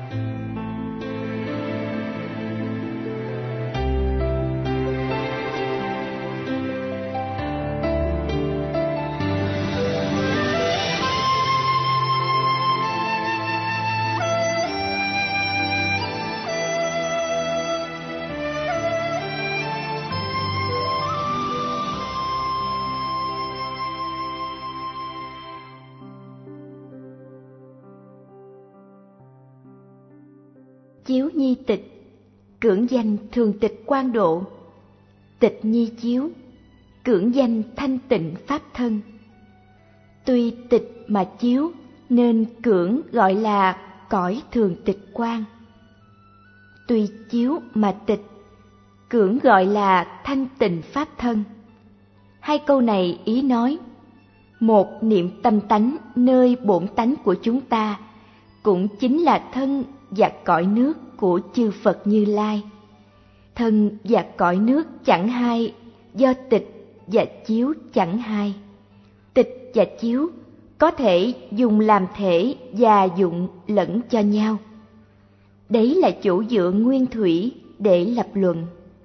Chiếu nhi tịch, cưỡng danh thường tịch Quang Độ. Tịch nhi chiếu, cưỡng danh thanh tịnh pháp thân. Tuy tịch mà chiếu, nên cưỡng gọi là cõi thường tịch quang. Tuy chiếu mà tịch, cưỡng gọi là thanh tịnh pháp thân. Hai câu này ý nói, một niệm tâm tánh nơi bổn tánh của chúng ta, cũng chính là thân và cõi nước của chư Phật Như Lai. Thân và cõi nước chẳng hai, do tịch và chiếu chẳng hai. Tịch và chiếu có thể dùng làm thể và dụng lẫn cho nhau. Đấy là chỗ dựa nguyên thủy để lập luận.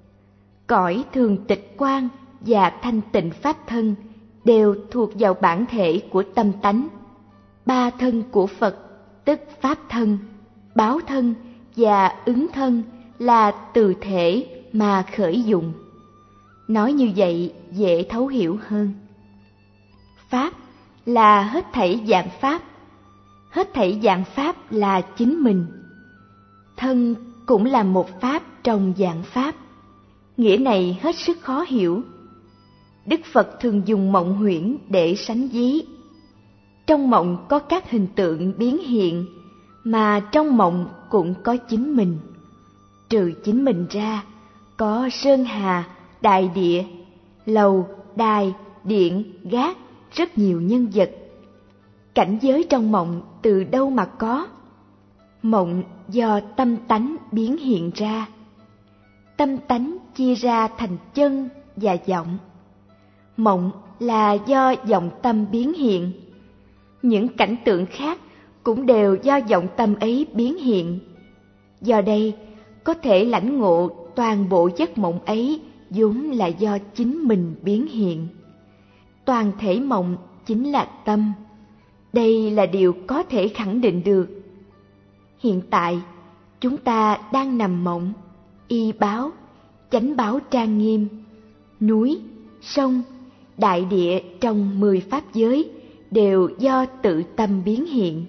Cõi thường tịch quang và thanh tịnh pháp thân đều thuộc vào bản thể của tâm tánh. Ba thân của Phật, tức pháp thân, báo thân và ứng thân, là từ thể mà khởi dụng. Nói như vậy dễ thấu hiểu hơn. Pháp là hết thảy dạng pháp. Hết thảy dạng pháp là chính mình. Thân cũng là một pháp trong dạng pháp. Nghĩa này hết sức khó hiểu. Đức Phật thường dùng mộng huyễn để sánh ví. Trong mộng có các hình tượng biến hiện, mà trong mộng cũng có chính mình. Trừ chính mình ra, có sơn hà, đại địa, lầu, đài, điện, gác, rất nhiều nhân vật. Cảnh giới trong mộng từ đâu mà có? Mộng do tâm tánh biến hiện ra. Tâm tánh chia ra thành chân và vọng. Mộng là do vọng tâm biến hiện. Những cảnh tượng khác cũng đều do vọng tâm ấy biến hiện. Do đây, có thể lãnh ngộ toàn bộ giấc mộng ấy vốn là do chính mình biến hiện. Toàn thể mộng chính là tâm. Đây là điều có thể khẳng định được. Hiện tại, chúng ta đang nằm mộng, y báo, chánh báo trang nghiêm, núi, sông, đại địa trong 10 pháp giới đều do tự tâm biến hiện.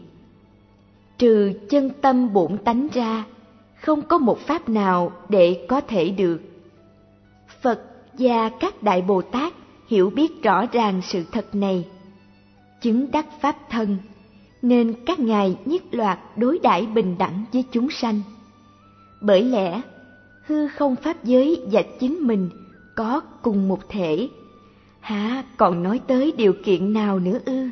Trừ chân tâm bổn tánh ra, không có một pháp nào để có thể được. Phật và các Đại Bồ Tát hiểu biết rõ ràng sự thật này, chứng đắc pháp thân, nên các ngài nhất loạt đối đãi bình đẳng với chúng sanh. Bởi lẽ, hư không pháp giới và chính mình có cùng một thể, hả còn nói tới điều kiện nào nữa ư?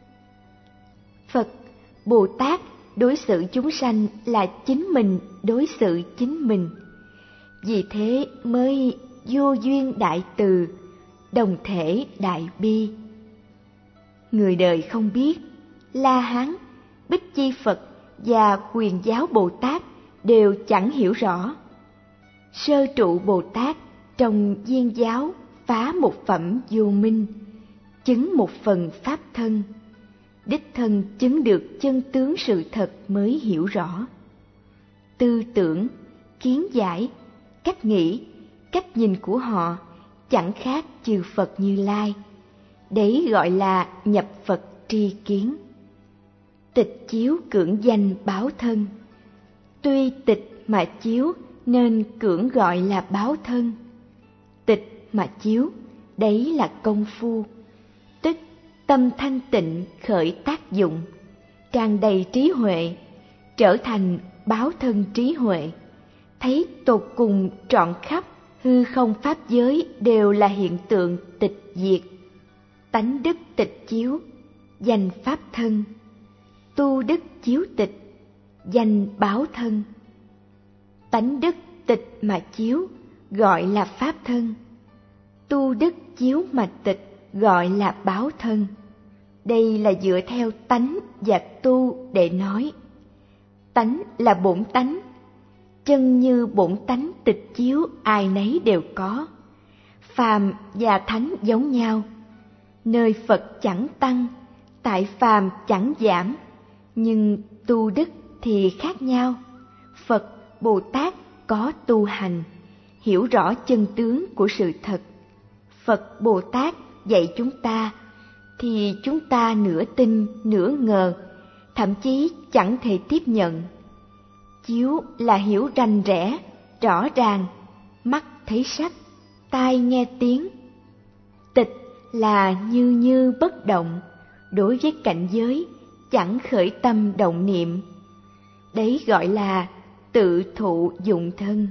Phật, Bồ Tát đối xử chúng sanh là chính mình đối xử chính mình. Vì thế mới vô duyên đại từ, đồng thể đại bi. Người đời không biết, La Hán, Bích Chi Phật và Quyền Giáo Bồ Tát đều chẳng hiểu rõ. Sơ trụ Bồ Tát trong Viên Giáo phá một phẩm vô minh, chứng một phần pháp thân. Đích thân chứng được chân tướng sự thật mới hiểu rõ. Tư tưởng, kiến giải, cách nghĩ, cách nhìn của họ chẳng khác chư Phật Như Lai. Đấy gọi là nhập Phật tri kiến. Tịch chiếu cưỡng danh báo thân. Tuy tịch mà chiếu nên cưỡng gọi là báo thân. Tịch mà chiếu, đấy là công phu. Tức tâm thanh tịnh khởi tác dụng, tràn đầy trí huệ, trở thành báo thân trí huệ. Thấy tột cùng trọn khắp hư không pháp giới đều là hiện tượng tịch diệt. Tánh đức tịch chiếu, danh pháp thân. Tu đức chiếu tịch, danh báo thân. Tánh đức tịch mà chiếu, gọi là pháp thân. Tu đức chiếu mà tịch, gọi là báo thân. Đây là dựa theo tánh và tu để nói. tánh là bổn tánh. Chân như bổn tánh tịch chiếu ai nấy đều có. Phàm và thánh giống nhau, nơi Phật chẳng tăng, tại phàm chẳng giảm, nhưng tu đức thì khác nhau. Phật, Bồ Tát có tu hành, hiểu rõ chân tướng của sự thật. Phật, Bồ Tát dạy chúng ta, thì chúng ta nửa tin, nửa ngờ, thậm chí chẳng thể tiếp nhận. Chiếu là hiểu rành rẽ, rõ ràng, mắt thấy sắc, tai nghe tiếng. Tịch là như bất động, đối với cảnh giới chẳng khởi tâm động niệm. Đấy gọi là tự thụ dụng thân.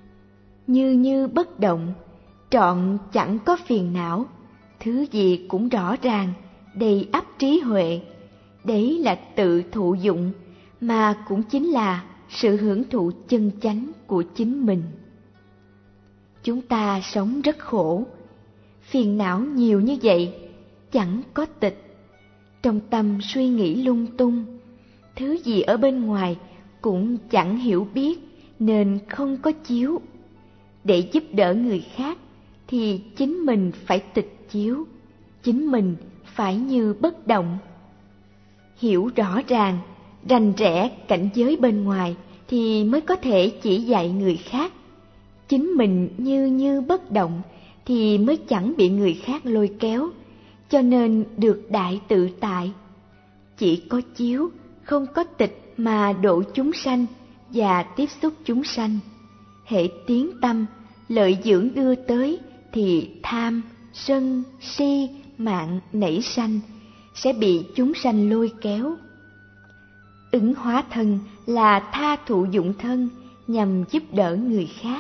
Như bất động, trọn chẳng có phiền não, thứ gì cũng rõ ràng, đầy ắp trí huệ. Đấy là tự thụ dụng, mà cũng chính là sự hưởng thụ chân chánh của chính mình. Chúng ta sống rất khổ, phiền não nhiều như vậy, chẳng có tịch. Trong tâm suy nghĩ lung tung, thứ gì ở bên ngoài cũng chẳng hiểu biết, nên không có chiếu. Để giúp đỡ người khác thì chính mình phải tịch chiếu, chính mình phải như bất động. Hiểu rõ ràng, rành rẽ cảnh giới bên ngoài thì mới có thể chỉ dạy người khác. Chính mình như bất động thì mới chẳng bị người khác lôi kéo, cho nên được đại tự tại. Chỉ có chiếu, không có tịch mà độ chúng sanh và tiếp xúc chúng sanh. Hễ tiến tâm, lợi dưỡng đưa tới thì tham, sân, si, mạng nảy sanh, sẽ bị chúng sanh lôi kéo. Ứng hóa thân là tha thụ dụng thân nhằm giúp đỡ người khác.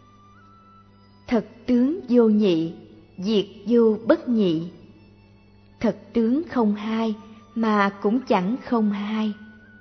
Thật tướng vô nhị, diệt vô bất nhị. Thật tướng không hai mà cũng chẳng không hai.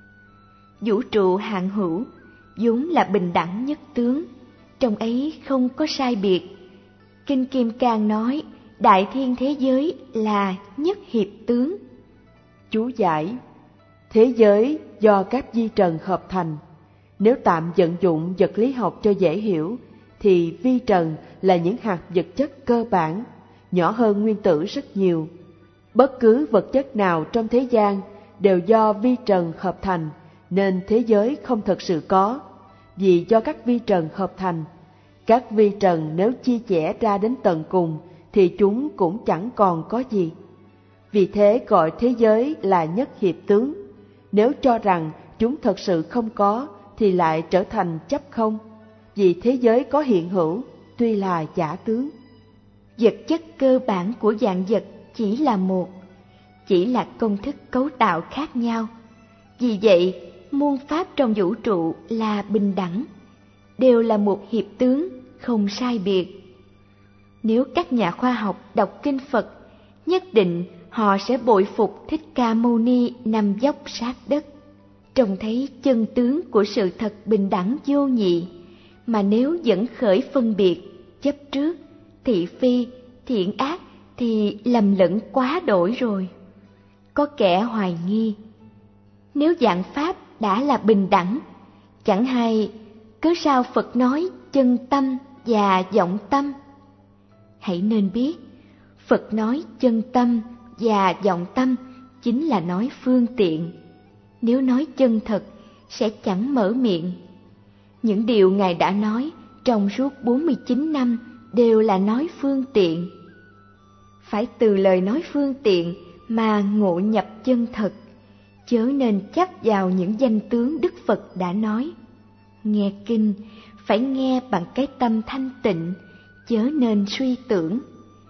Vũ trụ hạn hữu vốn là bình đẳng nhất tướng, trong ấy không có sai biệt. Kinh Kim Cang nói đại thiên thế giới là nhất hiệp tướng. Chú giải: thế giới do các vi trần hợp thành. Nếu tạm vận dụng vật lý học cho dễ hiểu, thì vi trần là những hạt vật chất cơ bản, nhỏ hơn nguyên tử rất nhiều. Bất cứ vật chất nào trong thế gian đều do vi trần hợp thành, nên thế giới không thật sự có, vì do các vi trần hợp thành. Các vi trần nếu chia chẻ ra đến tận cùng thì chúng cũng chẳng còn có gì. Vì thế gọi thế giới là nhất hiệp tướng. Nếu cho rằng chúng thật sự không có thì lại trở thành chấp không, vì thế giới có hiện hữu, tuy là giả tướng. Vật chất cơ bản của vạn vật chỉ là một, chỉ là công thức cấu tạo khác nhau. Vì vậy, muôn pháp trong vũ trụ là bình đẳng, đều là một hiệp tướng, không sai biệt. Nếu các nhà khoa học đọc kinh Phật, nhất định họ sẽ bội phục Thích Ca Mâu Ni nằm dốc sát đất, trông thấy chân tướng của sự thật bình đẳng vô nhị. Mà nếu vẫn khởi phân biệt, chấp trước, thị phi, thiện ác thì lầm lẫn quá đổi rồi. Có kẻ hoài nghi, nếu vạn pháp đã là bình đẳng, chẳng hay cớ sao Phật nói chân tâm và vọng tâm? Hãy nên biết, Phật nói chân tâm và vọng tâm chính là nói phương tiện. Nếu nói chân thật sẽ chẳng mở miệng. Những điều Ngài đã nói trong suốt 49 năm đều là nói phương tiện. Phải từ lời nói phương tiện mà ngộ nhập chân thật, chớ nên chấp vào những danh tướng Đức Phật đã nói. Nghe kinh phải nghe bằng cái tâm thanh tịnh, chớ nên suy tưởng.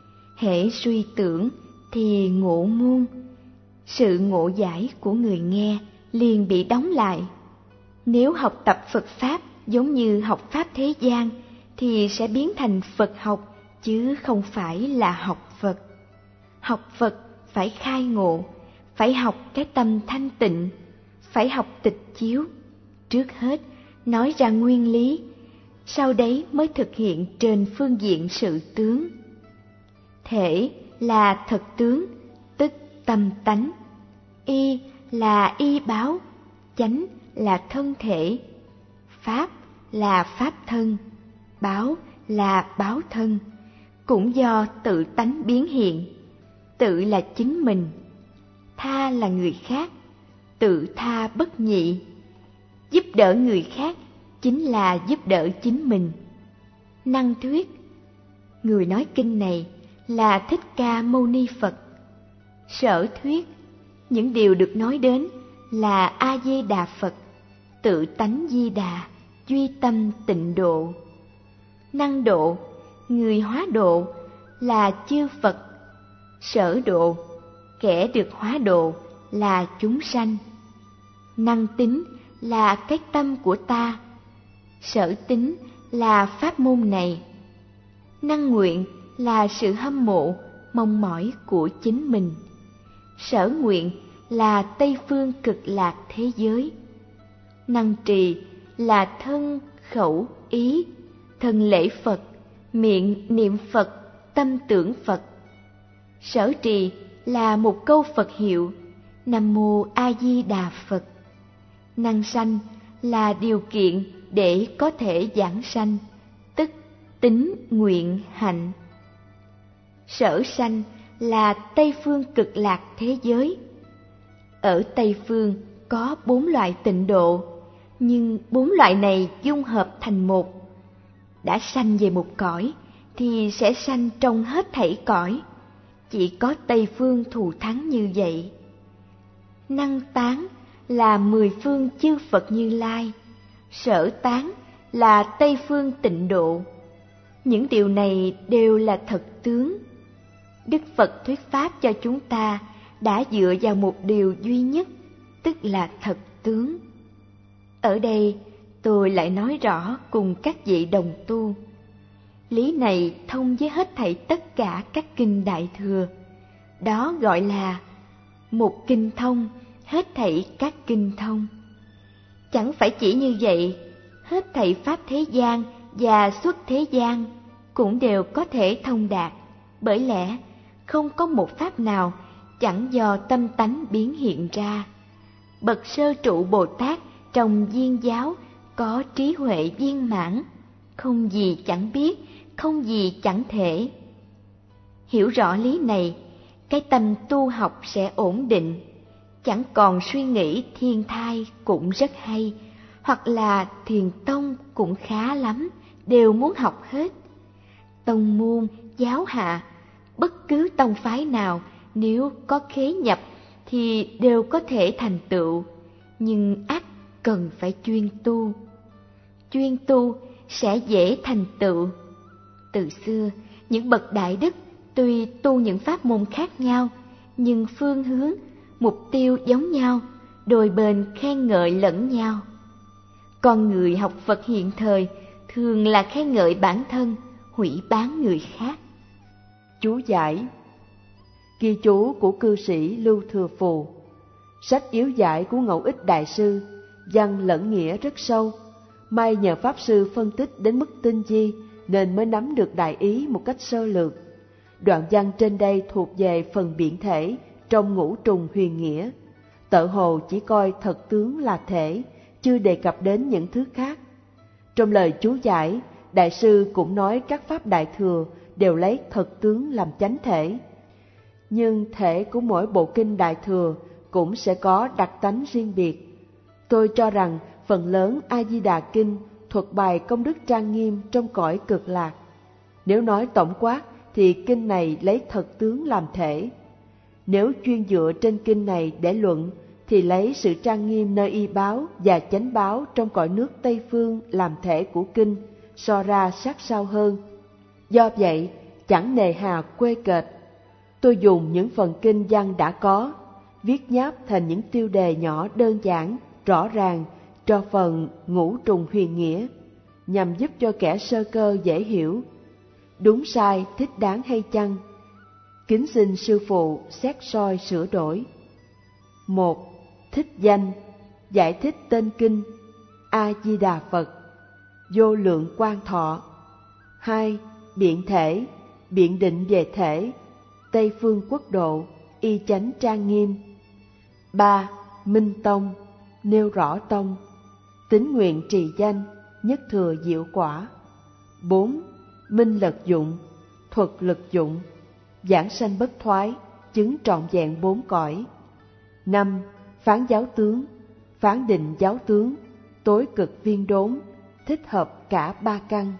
Hễ suy tưởng thì ngộ muôn, sự ngộ giải của người nghe liền bị đóng lại. Nếu học tập Phật Pháp giống như học Pháp thế gian thì sẽ biến thành Phật học, chứ không phải là học Phật. Học Phật phải khai ngộ, phải học cái tâm thanh tịnh, phải học tịch chiếu. Trước hết nói ra nguyên lý, sau đấy mới thực hiện trên phương diện sự tướng. Thể là thật tướng, tức tâm tánh. Y là y báo, chánh là thân thể, pháp là pháp thân, báo là báo thân, cũng do tự tánh biến hiện. Tự là chính mình, tha là người khác, tự tha bất nhị. Giúp đỡ người khác chính là giúp đỡ chính mình. Năng thuyết, người nói kinh này là Thích Ca Mâu Ni Phật. Sở thuyết, những điều được nói đến là A Di Đà Phật, tự tánh Di Đà, duy tâm tịnh độ. Năng độ, người hóa độ là chư Phật. Sở độ, kẻ được hóa độ là chúng sanh. Năng tính là cái tâm của ta, sở tính là pháp môn này. Năng nguyện là sự hâm mộ, mong mỏi của chính mình. Sở nguyện là Tây phương cực lạc thế giới. Năng trì là thân, khẩu, ý, thân lễ Phật, miệng niệm Phật, tâm tưởng Phật. Sở trì là một câu Phật hiệu, Nam Mô A Di Đà Phật. Năng sanh là điều kiện để có thể giảng sanh, tức tính, nguyện, hạnh. Sở sanh là Tây phương cực lạc thế giới. Ở Tây phương có 4 loại tịnh độ, nhưng 4 loại này dung hợp thành một. Đã sanh về một cõi thì sẽ sanh trong hết thảy cõi. Chỉ có Tây phương thù thắng như vậy. Năng tán là 10 phương chư Phật Như Lai, sở tán là Tây phương tịnh độ. Những điều này đều là thật tướng. Đức Phật thuyết pháp cho chúng ta đã dựa vào một điều duy nhất, tức là thật tướng. Ở đây tôi lại nói rõ cùng các vị đồng tu. Lý này thông với hết thảy tất cả các kinh Đại Thừa. Đó gọi là một kinh thông, hết thảy các kinh thông. Chẳng phải chỉ như vậy, hết thảy pháp thế gian và xuất thế gian cũng đều có thể thông đạt, bởi lẽ không có một pháp nào chẳng do tâm tánh biến hiện ra. Bậc sơ trụ Bồ Tát trong Viên giáo có trí huệ viên mãn, không gì chẳng biết, không gì chẳng thể. Hiểu rõ lý này, cái tâm tu học sẽ ổn định, chẳng còn suy nghĩ thiên thai cũng rất hay, hoặc là thiền tông cũng khá lắm, đều muốn học hết. Tông môn, giáo hạ, bất cứ tông phái nào nếu có khế nhập thì đều có thể thành tựu, nhưng ắt cần phải chuyên tu. Chuyên tu sẽ dễ thành tựu. Từ xưa, những bậc đại đức tuy tu những pháp môn khác nhau, nhưng phương hướng, mục tiêu giống nhau, đôi bên khen ngợi lẫn nhau. Con người học Phật hiện thời thường là khen ngợi bản thân, hủy báng người khác. Chú giải: ghi chú của cư sĩ Lưu Thừa Phù. Sách yếu giải của Ngẫu Ích Đại Sư, văn lẫn nghĩa rất sâu. May nhờ Pháp Sư phân tích đến mức tinh vi nên mới nắm được đại ý một cách sơ lược. Đoạn văn trên đây thuộc về phần biện thể trong Ngũ Trùng Huyền Nghĩa. Tợ hồ chỉ coi thật tướng là thể, chưa đề cập đến những thứ khác. Trong lời chú giải, Đại sư cũng nói các pháp Đại Thừa đều lấy thật tướng làm chánh thể. Nhưng thể của mỗi bộ kinh Đại Thừa cũng sẽ có đặc tánh riêng biệt. Tôi cho rằng phần lớn A Di Đà Kinh thuật bày công đức trang nghiêm trong cõi cực lạc. Nếu nói tổng quát thì kinh này lấy thật tướng làm thể. Nếu chuyên dựa trên kinh này để luận thì lấy sự trang nghiêm nơi y báo và chánh báo trong cõi nước Tây Phương làm thể của kinh, so ra sát sao hơn. Do vậy, chẳng nề hà quê kệch. Tôi dùng những phần kinh văn đã có, viết nháp thành những tiêu đề nhỏ đơn giản, rõ ràng cho phần Ngũ Trùng Huyền Nghĩa, nhằm giúp cho kẻ sơ cơ dễ hiểu. Đúng sai, thích đáng hay chăng? Kính xin sư phụ xét soi sửa đổi. 1. Thích danh, giải thích tên kinh A Di Đà Phật, vô lượng quang thọ. 2. Biện thể, biện định về thể, Tây phương quốc độ, y chánh trang nghiêm. 3. Minh tông, nêu rõ tông. Tín nguyện trì danh, nhất thừa diệu quả. 4. Minh lực dụng, thuật lực dụng, giảng sanh bất thoái, chứng trọn vẹn 4 cõi. 5. Phán giáo tướng, phán định giáo tướng, tối cực viên đốn, thích hợp cả 3 căn.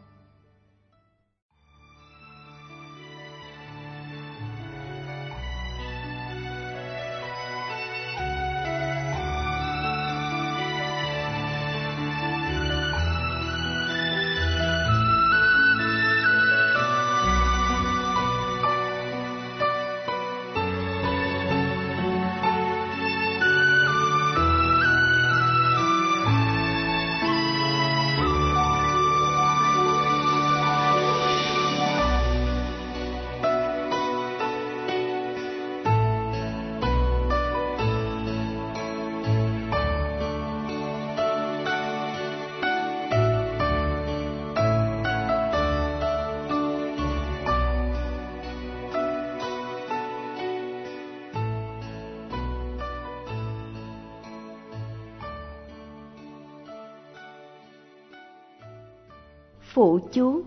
Phụ chú.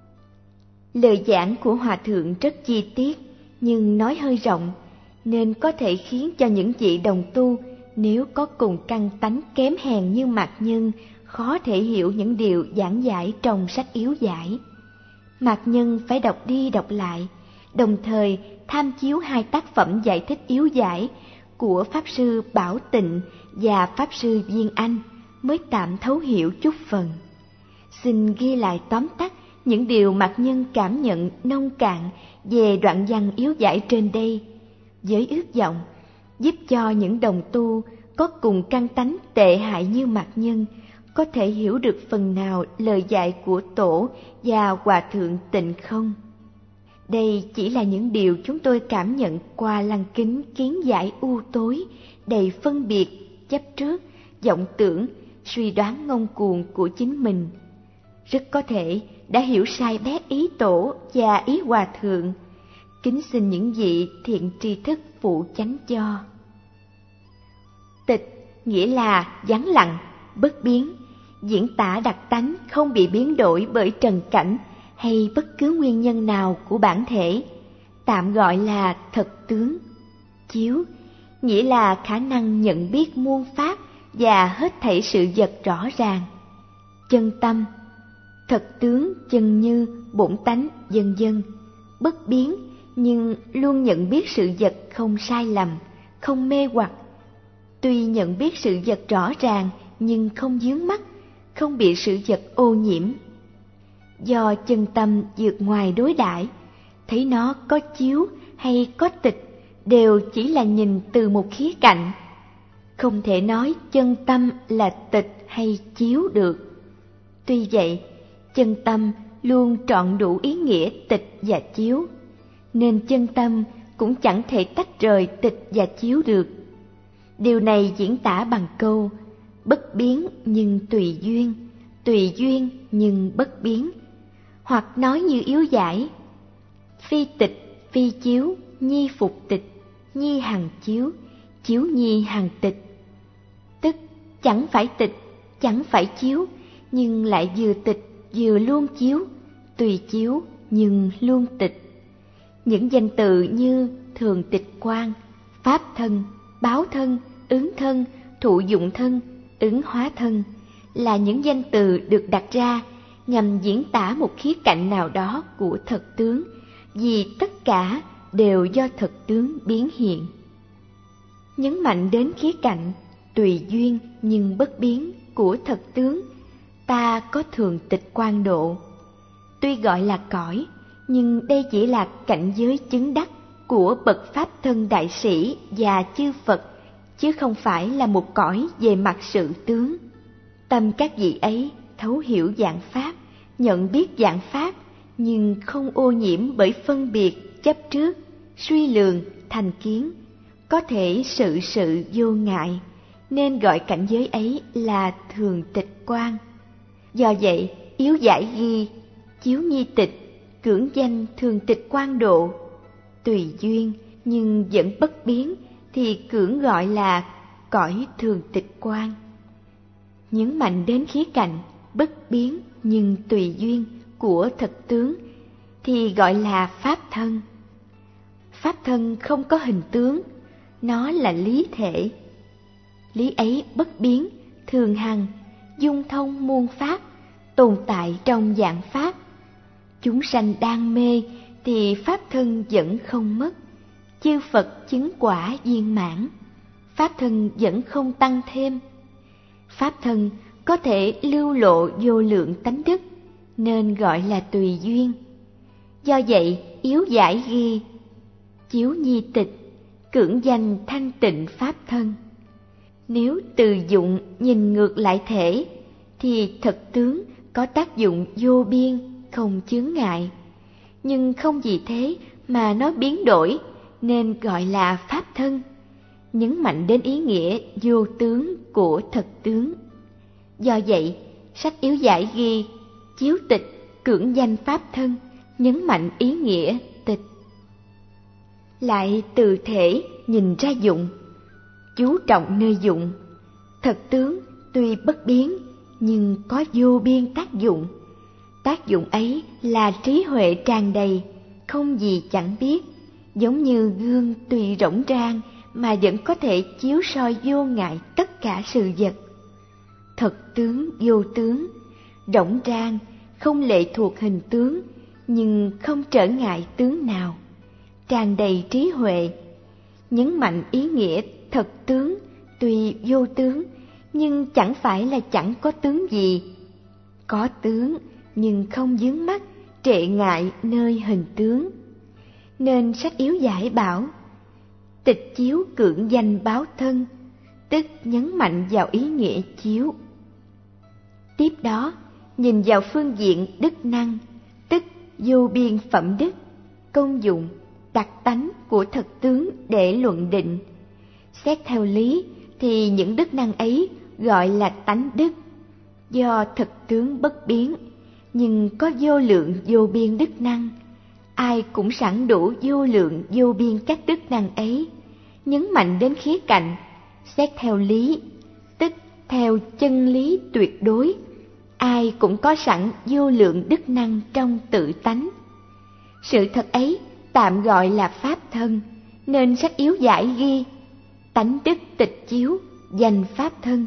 Lời giảng của Hòa Thượng rất chi tiết, nhưng nói hơi rộng, nên có thể khiến cho những vị đồng tu nếu có cùng căn tánh kém hèn như Mạc Nhân khó thể hiểu những điều giảng giải trong sách yếu giải. Mạc Nhân phải đọc đi đọc lại, đồng thời tham chiếu 2 tác phẩm giải thích yếu giải của Pháp Sư Bảo Tịnh và Pháp Sư Viên Anh mới tạm thấu hiểu chút phần. Xin ghi lại tóm tắt những điều Mạc Nhân cảm nhận nông cạn về đoạn văn yếu giải trên đây, với ước vọng giúp cho những đồng tu có cùng căn tánh tệ hại như Mạc Nhân có thể hiểu được phần nào lời dạy của Tổ và Hòa Thượng Tịnh Không. Đây chỉ là những điều chúng tôi cảm nhận qua lăng kính kiến giải u tối, đầy phân biệt, chấp trước, vọng tưởng, suy đoán ngông cuồng của chính mình. Rất có thể đã hiểu sai bét ý Tổ và ý Hòa Thượng. Kính xin những vị thiện tri thức phụ chánh cho. Tịch nghĩa là vắng lặng, bất biến, diễn tả đặc tánh không bị biến đổi bởi trần cảnh hay bất cứ nguyên nhân nào của bản thể, tạm gọi là thật tướng. Chiếu nghĩa là khả năng nhận biết muôn pháp và hết thảy sự vật rõ ràng. Chân tâm, thật tướng chân như, bổn tánh vân vân, bất biến nhưng luôn nhận biết sự vật không sai lầm, không mê hoặc. Tuy nhận biết sự vật rõ ràng nhưng không vướng mắc, không bị sự vật ô nhiễm. Do chân tâm vượt ngoài đối đãi, thấy nó có chiếu hay có tịch đều chỉ là nhìn từ một khía cạnh. Không thể nói chân tâm là tịch hay chiếu được. Tuy vậy, chân tâm luôn trọn đủ ý nghĩa tịch và chiếu, nên chân tâm cũng chẳng thể tách rời tịch và chiếu được. Điều này diễn tả bằng câu bất biến nhưng tùy duyên nhưng bất biến, hoặc nói như yếu giải: phi tịch phi chiếu, nhi phục tịch, nhi hằng chiếu, chiếu nhi hằng tịch. Tức chẳng phải tịch, chẳng phải chiếu, nhưng lại vừa tịch vừa luôn chiếu, tùy chiếu nhưng luôn tịch. Những danh từ như thường tịch quan, pháp thân, báo thân, ứng thân, thụ dụng thân, ứng hóa thân là những danh từ được đặt ra nhằm diễn tả một khía cạnh nào đó của thật tướng, vì tất cả đều do thật tướng biến hiện. Nhấn mạnh đến khía cạnh tùy duyên nhưng bất biến của thật tướng, ta có thường tịch quan độ. Tuy gọi là cõi, nhưng đây chỉ là cảnh giới chứng đắc của bậc pháp thân đại sĩ và chư Phật, chứ không phải là một cõi về mặt sự tướng. Tâm các vị ấy thấu hiểu dạng pháp, nhận biết dạng pháp, nhưng không ô nhiễm bởi phân biệt, chấp trước, suy lường, thành kiến, có thể sự vô ngại, nên gọi cảnh giới ấy là thường tịch quan. Do vậy, yếu giải ghi chiếu nhi tịch, cưỡng danh thường tịch quan độ. Tùy duyên nhưng vẫn bất biến thì cưỡng gọi là cõi thường tịch quan. Nhấn mạnh đến khía cạnh bất biến nhưng tùy duyên của thật tướng thì gọi là pháp thân. Pháp thân không có hình tướng, nó là lý thể. Lý ấy bất biến, thường hằng, dung thông muôn pháp, tồn tại trong dạng pháp. Chúng sanh đang mê thì pháp thân vẫn không mất. Chư Phật chứng quả viên mãn, pháp thân vẫn không tăng thêm. Pháp thân có thể lưu lộ vô lượng tánh đức, nên gọi là tùy duyên. Do vậy, yếu giải ghi, chiếu nhi tịch, cưỡng danh thanh tịnh pháp thân. Nếu từ dụng nhìn ngược lại thể, thì thật tướng có tác dụng vô biên, không chướng ngại. Nhưng không vì thế mà nó biến đổi, nên gọi là pháp thân. Nhấn mạnh đến ý nghĩa vô tướng của thật tướng. Do vậy, sách yếu giải ghi, chiếu tịch, cưỡng danh pháp thân, nhấn mạnh ý nghĩa tịch. Lại từ thể nhìn ra dụng, chú trọng nơi dụng. Thật tướng tuy bất biến, nhưng có vô biên tác dụng. Tác dụng ấy là trí huệ tràn đầy, không gì chẳng biết. Giống như gương tuy rỗng rang mà vẫn có thể chiếu soi vô ngại tất cả sự vật. Thật tướng vô tướng, rỗng rang, không lệ thuộc hình tướng, nhưng không trở ngại tướng nào. Tràn đầy trí huệ, nhấn mạnh ý nghĩa thật tướng tuy vô tướng, nhưng chẳng phải là chẳng có tướng gì. Có tướng nhưng không vướng mắc, trệ ngại nơi hình tướng. Nên sách yếu giải bảo, tịch chiếu cưỡng danh báo thân, tức nhấn mạnh vào ý nghĩa chiếu. Tiếp đó, nhìn vào phương diện đức năng, tức vô biên phẩm đức, công dụng, đặc tánh của thật tướng để luận định. Xét theo lý thì những đức năng ấy gọi là tánh đức. Do thật tướng bất biến, nhưng có vô lượng vô biên đức năng, ai cũng sẵn đủ vô lượng vô biên các đức năng ấy. Nhấn mạnh đến khía cạnh xét theo lý, tức theo chân lý tuyệt đối, ai cũng có sẵn vô lượng đức năng trong tự tánh. Sự thật ấy tạm gọi là pháp thân, nên sách yếu giải ghi tánh đức tịch chiếu danh pháp thân.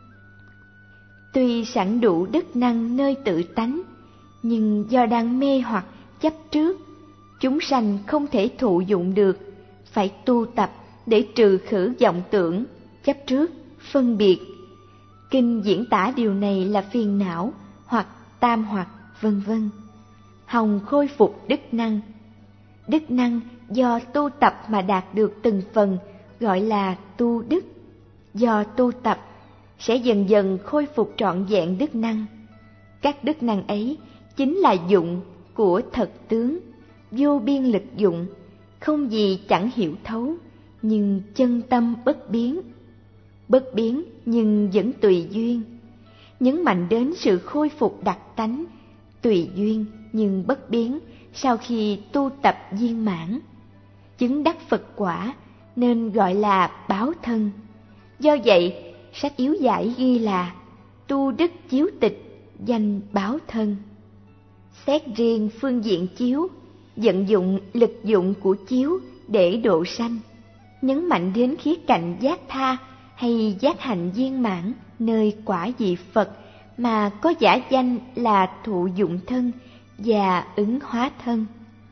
Tuy sẵn đủ đức năng nơi tự tánh, nhưng do đang mê hoặc chấp trước, chúng sanh không thể thụ dụng được, phải tu tập để trừ khử vọng tưởng, chấp trước, phân biệt. Kinh diễn tả điều này là phiền não hoặc tam hoặc vân vân. Hòng khôi phục đức năng. Đức năng do tu tập mà đạt được từng phần gọi là tu đức. Do tu tập sẽ dần dần khôi phục trọn vẹn đức năng. Các đức năng ấy chính là dụng của thật tướng, vô biên lực dụng, không gì chẳng hiểu thấu, nhưng chân tâm bất biến. Bất biến nhưng vẫn tùy duyên, nhấn mạnh đến sự khôi phục đặc tánh, tùy duyên nhưng bất biến sau khi tu tập viên mãn. Chứng đắc Phật quả nên gọi là báo thân. Do vậy, sách yếu giải ghi là tu đức chiếu tịch, danh báo thân. Xét riêng phương diện chiếu, vận dụng lực dụng của chiếu để độ sanh, nhấn mạnh đến khía cạnh giác tha hay giác hạnh viên mãn nơi quả vị Phật mà có giả danh là thụ dụng thân và ứng hóa thân.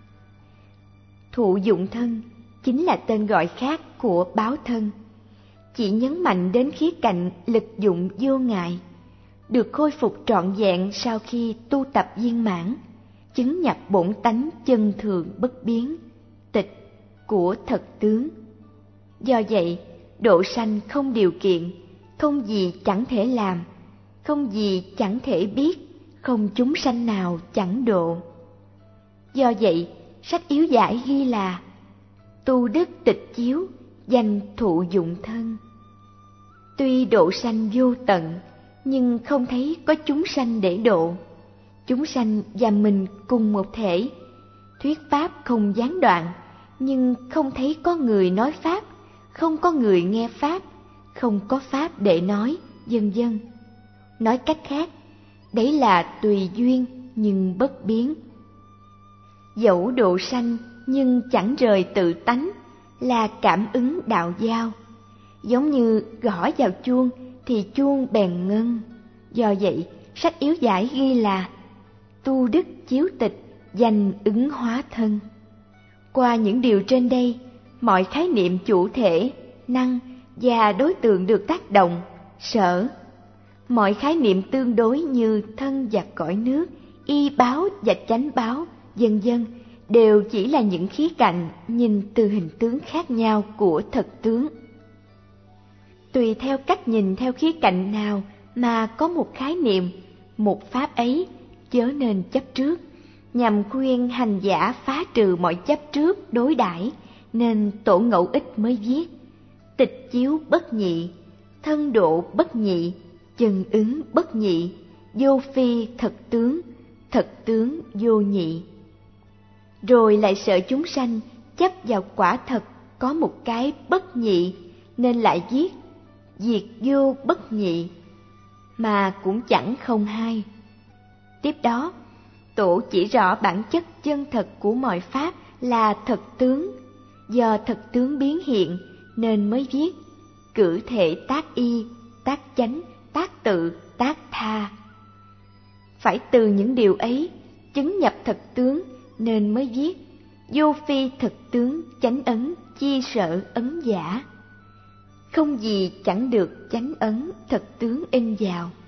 Thụ dụng thân chính là tên gọi khác của báo thân, chỉ nhấn mạnh đến khía cạnh lực dụng vô ngại, được khôi phục trọn vẹn sau khi tu tập viên mãn, chứng nhập bổn tánh chân thường bất biến, tịch của thật tướng. Do vậy, độ sanh không điều kiện, không gì chẳng thể làm, không gì chẳng thể biết, không chúng sanh nào chẳng độ. Do vậy, sách yếu giải ghi là tu đức tịch chiếu, danh thụ dụng thân. Tuy độ sanh vô tận, nhưng không thấy có chúng sanh để độ. Chúng sanh và mình cùng một thể, thuyết pháp không gián đoạn, nhưng không thấy có người nói pháp, không có người nghe pháp, không có pháp để nói, vân vân. Nói cách khác, đấy là tùy duyên nhưng bất biến. Dẫu độ sanh nhưng chẳng rời tự tánh, là cảm ứng đạo giao. Giống như gõ vào chuông thì chuông bèn ngưng. Do vậy, sách yếu giải ghi là tu đức chiếu tịch, danh ứng hóa thân. Qua những điều trên đây, mọi khái niệm chủ thể, năng và đối tượng được tác động, sở, mọi khái niệm tương đối như thân và cõi nước, y báo và chánh báo, vân vân, đều chỉ là những khía cạnh nhìn từ hình tướng khác nhau của thật tướng. Tùy theo cách nhìn theo khía cạnh nào mà có một khái niệm, một pháp ấy, chớ nên chấp trước. Nhằm khuyên hành giả phá trừ mọi chấp trước đối đãi, nên Tổ Ngẫu Ích mới viết: tịch chiếu bất nhị, thân độ bất nhị, chân ứng bất nhị, vô phi thật tướng vô nhị. Rồi lại sợ chúng sanh chấp vào quả thật có một cái bất nhị, nên lại viết diệt vô bất nhị, mà cũng chẳng không hai. Tiếp đó, Tổ chỉ rõ bản chất chân thật của mọi pháp là thật tướng. Do thật tướng biến hiện nên mới viết cử thể tác y, tác chánh, tác tự, tác tha. Phải từ những điều ấy chứng nhập thật tướng nên mới viết vô phi thật tướng chánh ấn chi sở ấn giả. Không gì chẳng được chánh ấn thật tướng in vào.